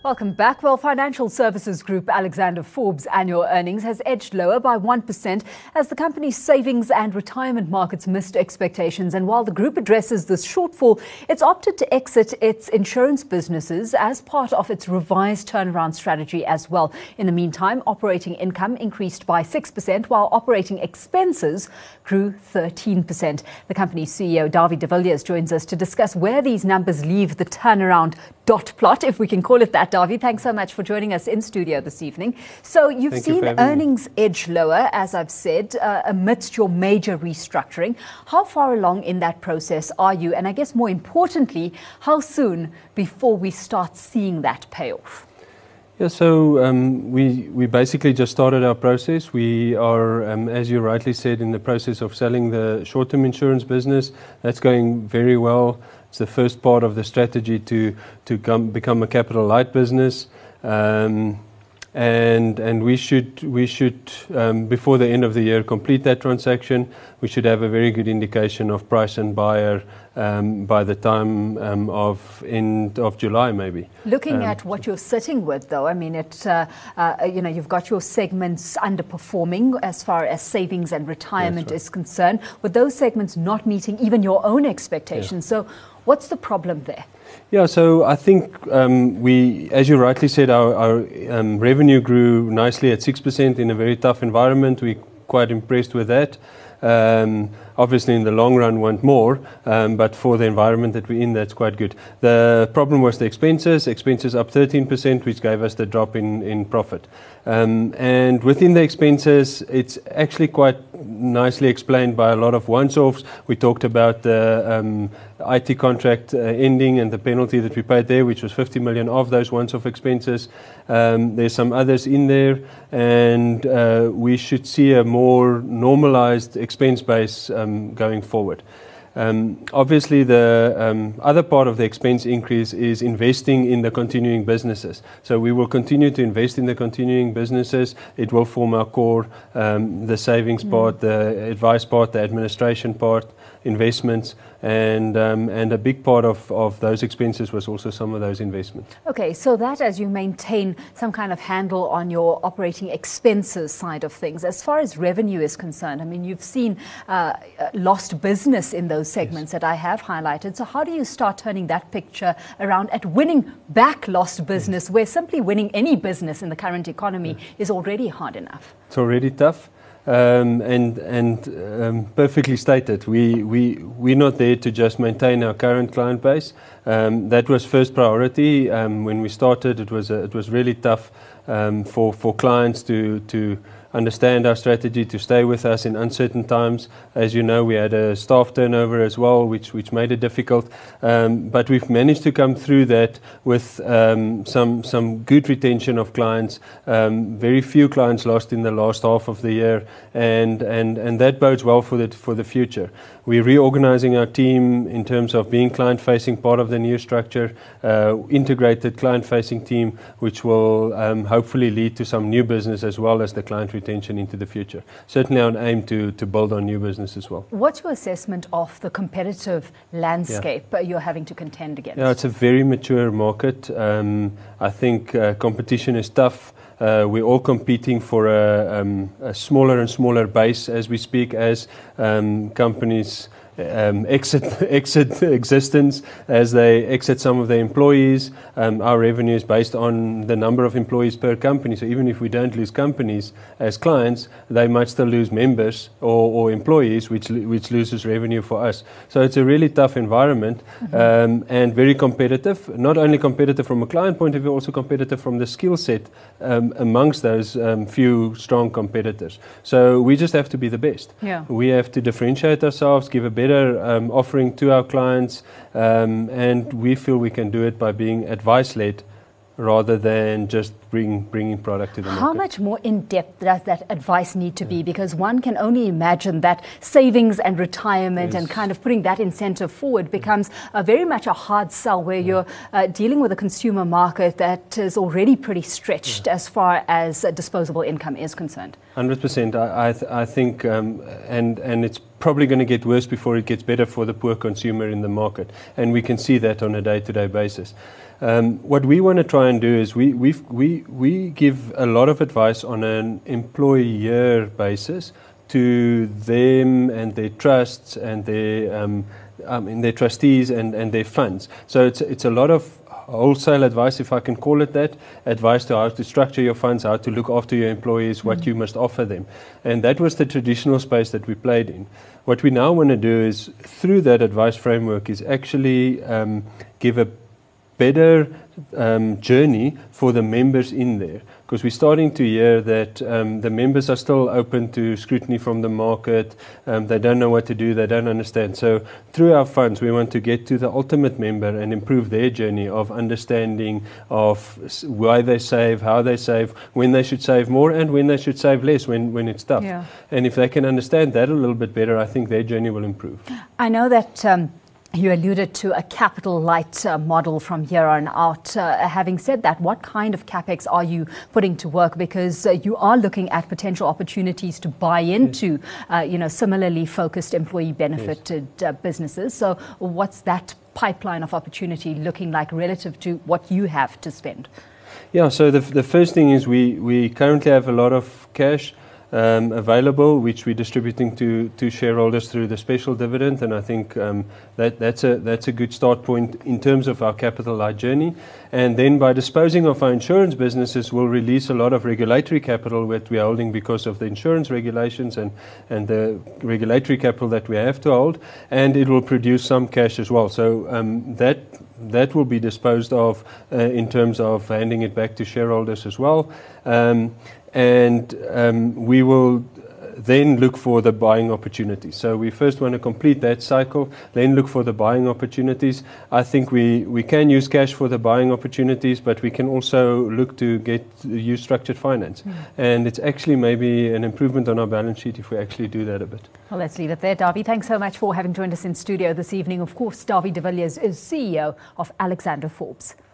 Welcome back. Well, Financial Services Group Alexander Forbes' annual earnings has edged lower by 1% as the company's savings and retirement markets missed expectations. And while the group addresses this shortfall, it's opted to exit its insurance businesses as part of its revised turnaround strategy as well. In the meantime, operating income increased by 6%, while operating expenses grew 13%. The company's CEO, Dawie de Villiers, joins us to discuss where these numbers leave the turnaround dot plot, if we can call it that. Dawie, thanks so much for joining us in studio this evening. So you've seen earnings edge lower, as I've said, amidst your major restructuring. How far along in that process are you? And I guess more importantly, how soon before we start seeing that payoff? Yeah, so we basically just started our process. We are, as you rightly said, in the process of selling the short-term insurance business. That's going very well. It's the first part of the strategy to become a capital light business, and we should before the end of the year complete that transaction. We should have a very good indication of price and buyer by the time of end of July, maybe. Looking at what you're sitting with, though, I mean, you've got your segments underperforming as far as savings and retirement is concerned, with those segments not meeting even your own expectations. So what's the problem there? Yeah, so I think as you rightly said, our revenue grew nicely at 6% in a very tough environment. We're quite impressed with that. Obviously, in the long run, want more, but for the environment that we're in, that's quite good. The problem was the expenses. Expenses up 13%, which gave us the drop in profit. And within the expenses, it's actually quite nicely explained by a lot of once-offs. We talked about the IT contract ending and the penalty that we paid there, which was 50 million of those once-off expenses. There's some others in there, and we should see a more normalized expense base going forward. Obviously, the other part of the expense increase is investing in the continuing businesses. So we will continue to invest in the continuing businesses. It will form our core, the savings part, the advice part, the administration part, investments, and a big part of those expenses was also some of those investments. Okay, so that as you maintain some kind of handle on your operating expenses side of things, as far as revenue is concerned, I mean, you've seen lost business in those segments that I have highlighted. So how do you start turning that picture around at winning back lost business, where simply winning any business in the current economy is already hard enough? It's already tough. And perfectly stated. We're not there to just maintain our current client base. That was first priority. When we started, it was really tough for clients to understand our strategy, to stay with us in uncertain times. As you know, we had a staff turnover as well, which made it difficult. But we've managed to come through that with some good retention of clients. Very few clients lost in the last half of the year, and that bodes well for the future. We're reorganizing our team in terms of being client-facing, part of the new structure, integrated client-facing team, which will hopefully lead to some new business as well as the client retention into the future. Certainly our aim to build on new business as well. What's your assessment of the competitive landscape you're having to contend against? Yeah, it's a very mature market. I think competition is tough. We're all competing for a smaller and smaller base as we speak, as companies exit existence, as they exit some of their employees. Our revenue is based on the number of employees per company. So even if we don't lose companies as clients, they might still lose members or employees, which loses revenue for us. So it's a really tough environment, and very competitive. Not only competitive from a client point of view, also competitive from the skill set amongst those few strong competitors. So we just have to be the best. Yeah. We have to differentiate ourselves, give a better offering to our clients, and we feel we can do it by being advice-led rather than just bringing product to the market. How much more in-depth does that advice need to be? Because one can only imagine that savings and retirement and kind of putting that incentive forward becomes very much a hard sell, where you're dealing with a consumer market that is already pretty stretched as far as disposable income is concerned. 100%. I think, and it's probably going to get worse before it gets better for the poor consumer in the market, and we can see that on a day-to-day basis. What we want to try and do is we give a lot of advice on an employer basis to them and their trusts and their trustees and their funds. So it's a lot of wholesale advice, if I can call it that, advice to how to structure your funds, how to look after your employees, what you must offer them. And that was the traditional space that we played in. What we now want to do is, through that advice framework, is actually give a better journey for the members in there, because we're starting to hear that the members are still open to scrutiny from the market. They don't know what to do, they don't understand. So through our funds, we want to get to the ultimate member and improve their journey of understanding of why they save, how they save, when they should save more and when they should save less when it's tough. Yeah. And if they can understand that a little bit better, I think their journey will improve. I know that you alluded to a capital light model from here on out. Having said that, what kind of capex are you putting to work? Because you are looking at potential opportunities to buy into, similarly focused employee benefited businesses. So what's that pipeline of opportunity looking like relative to what you have to spend? Yeah, so the first thing is we currently have a lot of cash available, which we're distributing to shareholders through the special dividend, and I think that's a good start point in terms of our capital light journey. And then by disposing of our insurance businesses, we'll release a lot of regulatory capital that we're holding because of the insurance regulations and the regulatory capital that we have to hold, and it will produce some cash as well. So that will be disposed of in terms of handing it back to shareholders as well. And we will then look for the buying opportunities. So we first want to complete that cycle, then look for the buying opportunities. I think we can use cash for the buying opportunities, but we can also look to use structured finance. And it's actually maybe an improvement on our balance sheet if we actually do that a bit. Well, let's leave it there. Dawie, thanks so much for having joined us in studio this evening. Of course, Dawie de Villiers is CEO of Alexander Forbes.